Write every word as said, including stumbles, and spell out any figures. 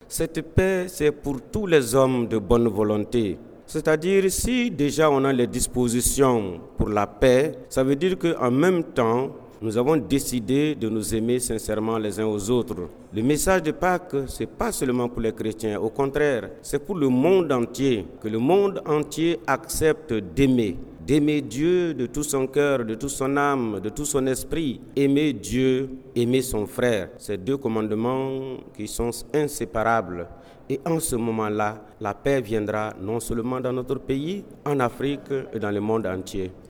Cette paix, c'est pour tous les hommes de bonne volonté. C'est-à-dire, si déjà on a les dispositions pour la paix, ça veut dire qu'en même temps, nous avons décidé de nous aimer sincèrement les uns aux autres. Le message de Pâques, ce n'est pas seulement pour les chrétiens, au contraire, c'est pour le monde entier, que le monde entier accepte d'aimer. D'aimer Dieu de tout son cœur, de toute son âme, de tout son esprit. Aimer Dieu, aimer son frère. Ces deux commandements qui sont inséparables. Et en ce moment-là, la paix viendra non seulement dans notre pays, en Afrique et dans le monde entier.